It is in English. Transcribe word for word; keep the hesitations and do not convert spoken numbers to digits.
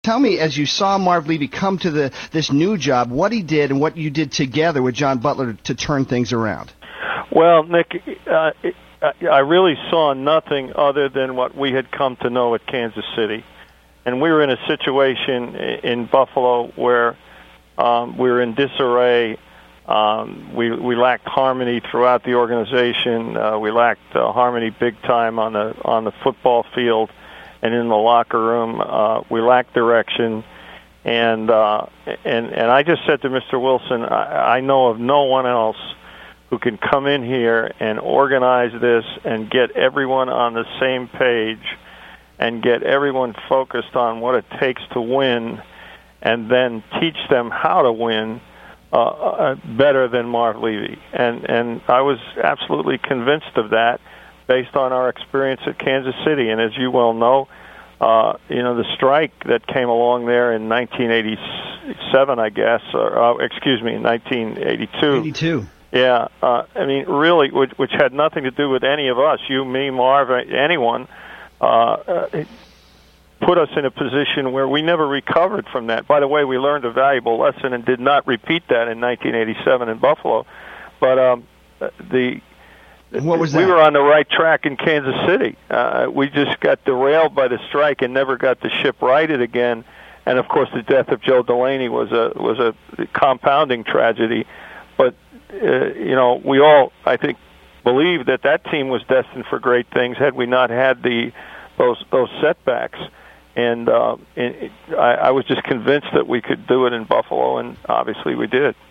tell me, as you saw Marv Levy come to the this new job, what he did and what you did together with John Butler to turn things around. Well, Nick, uh, I really saw nothing other than what we had come to know at Kansas City. And we were in a situation in Buffalo where um, we were in disarray. Um, we we lacked harmony throughout the organization. Uh, we lacked uh, harmony big time on the on the football field and in the locker room. Uh, we lacked direction, and uh, and and I just said to Mister Wilson, I, I know of no one else who can come in here and organize this and get everyone on the same page and get everyone focused on what it takes to win, and then teach them how to win uh, uh, better than Marv Levy. And and I was absolutely convinced of that based on our experience at Kansas City. And as you well know, uh, you know, the strike that came along there in nineteen eighty-seven, I guess, or uh, excuse me, nineteen eighty-two. eighty-two. Yeah, uh, I mean, really, which, which had nothing to do with any of us, you, me, Marv, anyone. Uh, it put us in a position where we never recovered from that. By the way, we learned a valuable lesson and did not repeat that in nineteen eighty-seven in Buffalo. But um, the what was we that? were on the right track in Kansas City. Uh, we just got derailed by the strike and never got the ship righted again. And of course, the death of Joe Delaney was a was a compounding tragedy. But uh, you know, we all, I think, believed that that team was destined for great things had we not had the those those setbacks. And uh, it, I, I was just convinced that we could do it in Buffalo, and obviously we did.